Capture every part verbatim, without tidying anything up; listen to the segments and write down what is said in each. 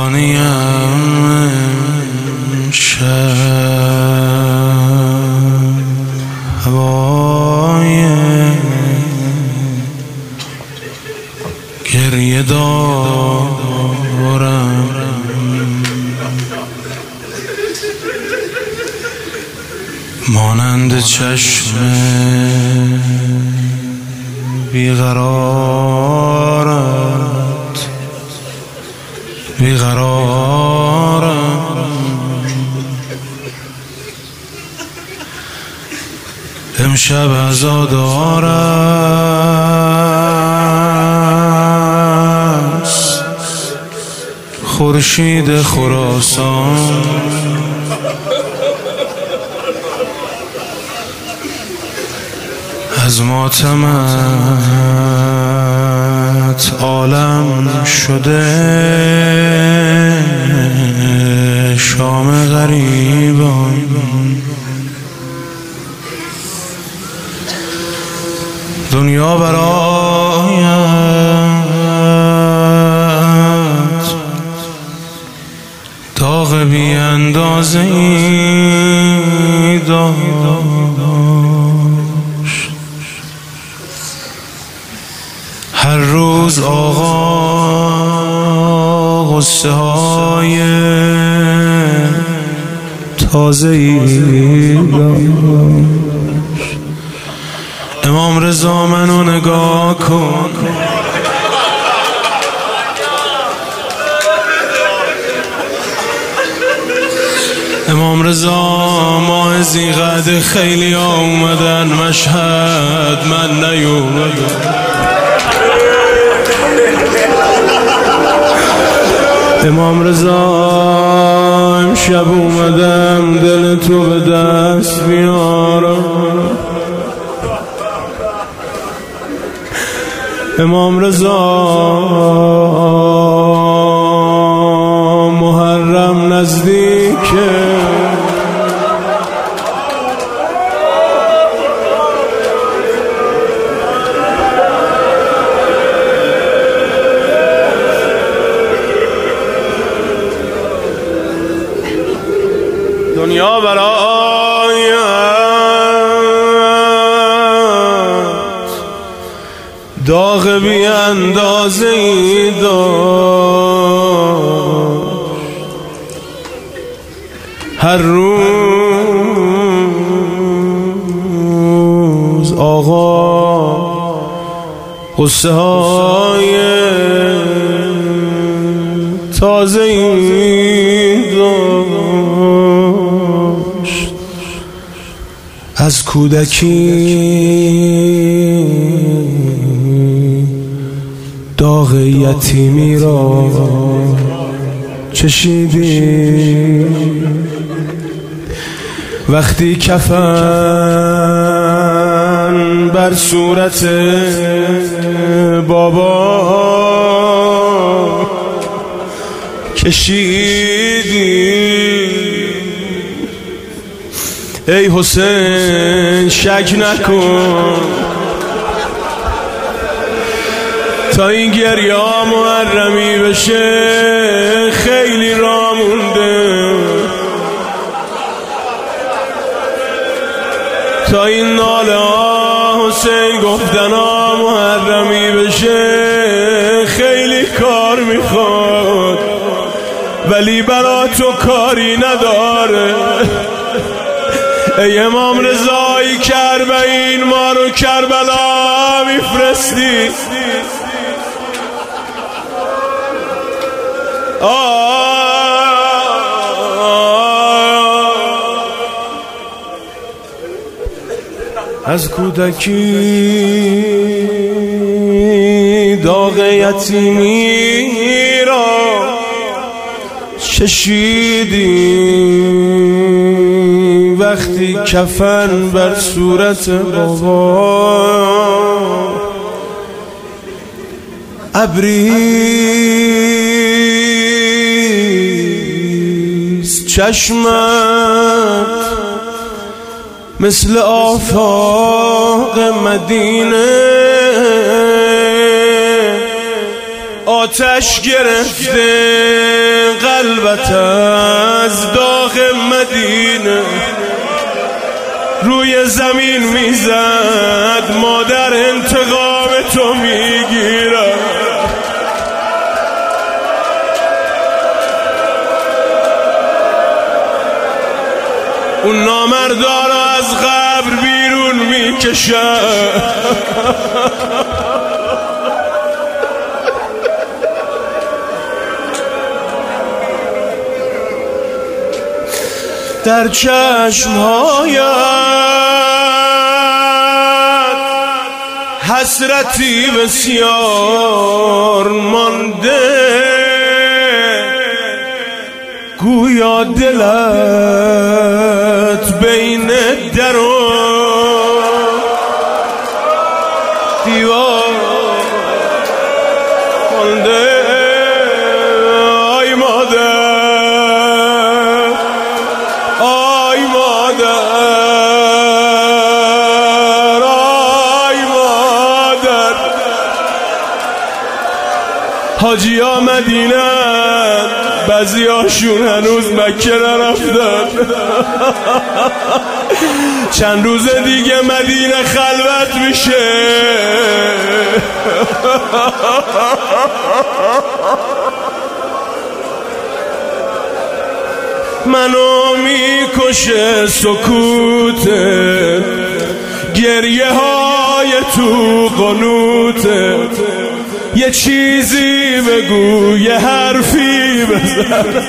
بارانیم شب هوای گریه دارم مانند چشم بیقرارت بیقرارم امشب عزادار است خورشید خراسان از ماتمت عالم شده شام غریبان دنیا برایت داغ بی اندازه ای داشت هر روز آقا غصه های تازه ای داشت امام رضا منو نگاه کن امام رضا ماه ذی‌قعده خیلی ها اومدن مشهد من نیومدم امام رضا امشب اومدم دل تو به دست بیارم امام رضا محرم نزدیکه دنیا برایت داغ بی اندازه ای داشت هر روز آقا قصه های تازه ای داشت از کودکی داغ یتیمی را چشیدی وقتی کفن بر صورت بابا کشیدی ای حسین شک نکن تا این گریه محرمی بشه خیلی راه مونده تا این ناله ها حسین گفتن ها محرمی بشه خیلی کار میخواد ولی برا تو کاری نداره ای امام رضایی کربین ما رو کربلا میفرستی از کودکی داغ یتیمی را چشیدی وقتی کفن بر صورت بابا ابریست چشمت مثل آفاق مدینه آتش گرفته خلوت از داغ مدینه روی زمین میزد، مادر انتقام تو میگیره. اون نامردارا از قبر بیرون میکشه، در چشمهایت حسرتی بسیار مانده، گویا دلت بین در و دیوار مانده. آی مادر، آی مادر، آی مادر. حاجی ها مدینه، بعضی هاشون هنوز مکه نرفتن. چند روز دیگه مدینه خلوت میشه. منو میکشه سکوته، گریه های تو قنوته. یه چیزی بگو، یه حرفی بزن.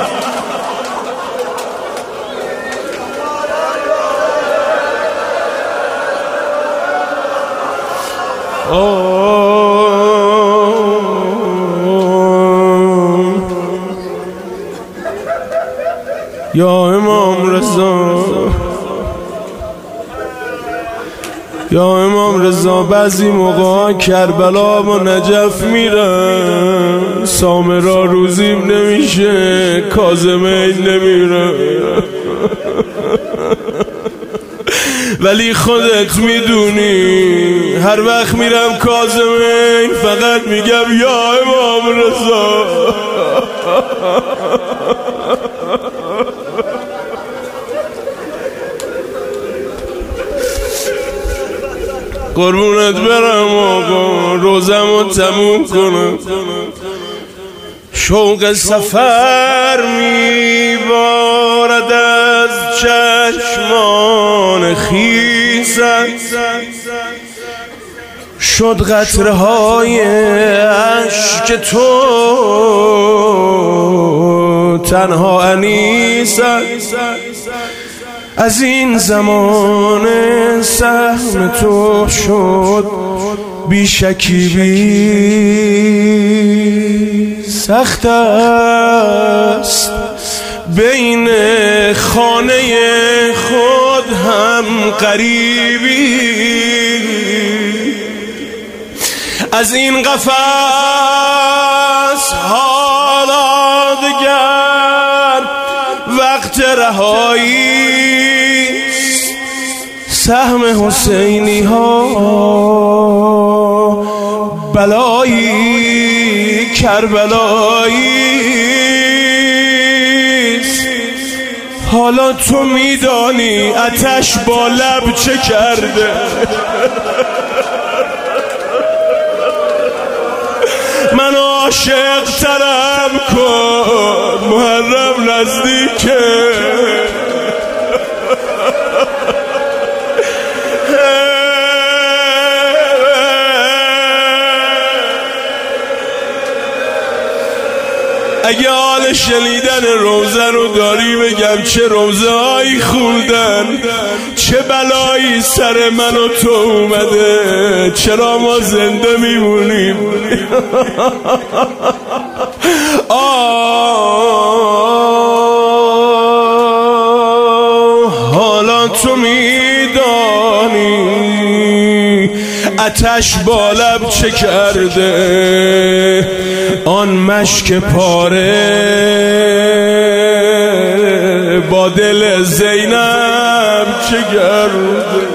یا امام رضا، یا امام رضا، بعضی موقع کربلا و نجف میرم، سامرا روزیم نمیشه، کاظمین نمیره. ولی خودت میدونی هر وقت میرم کاظمین فقط میگم یا امام رضا. قربونت برم آقا، روزمو تموم کنم. شوق سفر میبارد از چشمان خیزت، شد قطره های عشق تو تنها انیست. از این زمان سهم تو شد بیشکی بی سخت است بین خانه خود هم قریبی. از این قفس حالا دگر وقت رهایی، سهم حسینی ها بلایی کربلایی. حالا تو میدانی آتش با لب چه کرده. من عاشق ترم کن، محرم نزدیکه. اگه حال شنیدن روزه رو داری بگم چه روزه هایی خوندن، چه بلایی سر من و تو اومده، چرا ما زنده میمونیم. حالا تو میدانی آتش با لب چه کرده، آن مشک پاره با دل زینب چه کرده.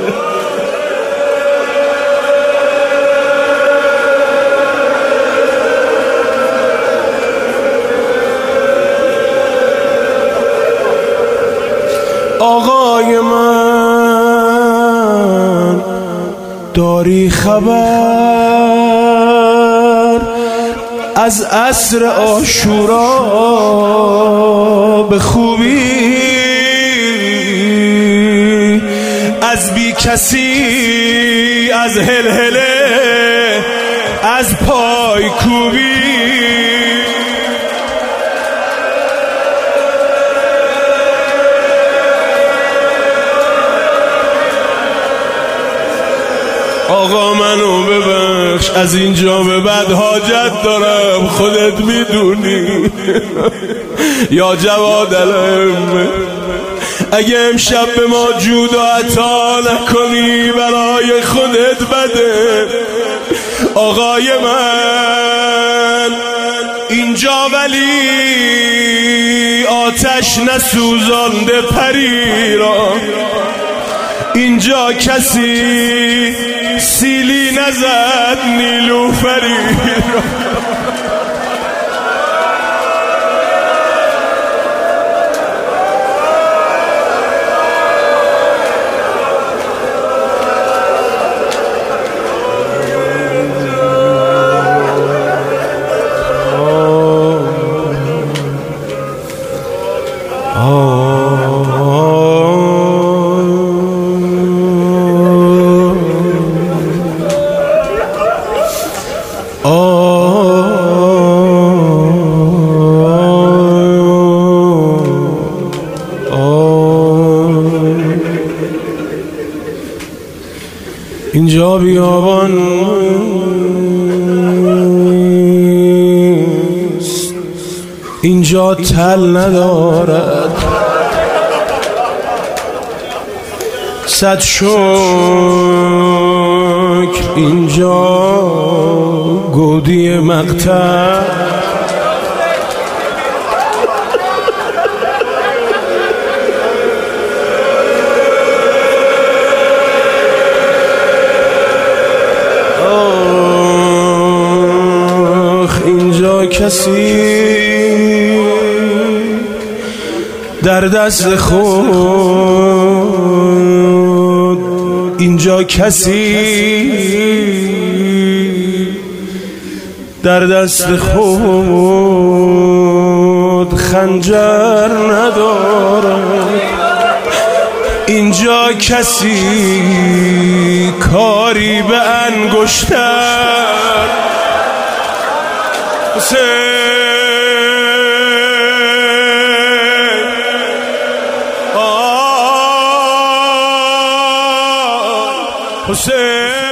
آقای من داری خبر از عصر عاشورا به خوبی، از بی کسی، از هلهله، از پای کوبی. آقا منو ببخش، از اینجا به بعد حاجت دارم، خودت میدونی یا جواد علم. اگه امشب به ما جود و عطا نکنی برای خودت بده. آقای من اینجا ولی آتش نسوزانده پری را، اینجا کسی سیلی نزد نیلوفری را. اینجا بیابان نیست، اینجا تل ندارد، صد شکر اینجا گودی مقتل. اینجا کسی در دست خود، اینجا کسی در دست خود خنجر ندارد، اینجا کسی کاری به انگشتر. حسین آه حسین